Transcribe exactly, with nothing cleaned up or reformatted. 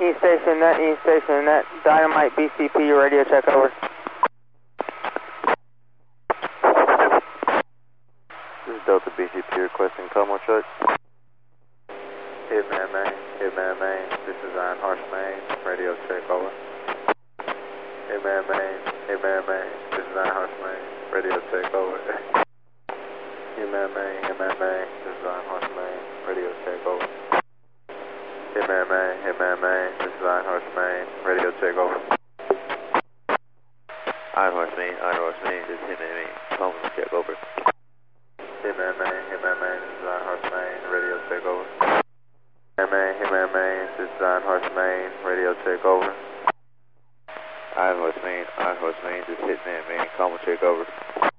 East Station Net, East Station Net, Dynamite B C P, radio check over. This is Delta B C P requesting Como check. Hitman main, Hitman main, this is Iron Horse main, radio check over. Hitman main, Hitman main, this is Iron Horse main, radio check over. Hitman main, Hitman main, this is Iron Horse main, radio check over. Hitman main, Hitman main, this is Iron Horse main, radio check over. Iron Horse main, Iron Horse main, this is Hitman main, Como check over. Hitman main, Hitman main, this is Iron Horse main, radio check over. Hitman main, Hitman main, this is Iron Horse main, radio check over. Iron Horse main, Iron Horse main, this is Hitman main, Como check over.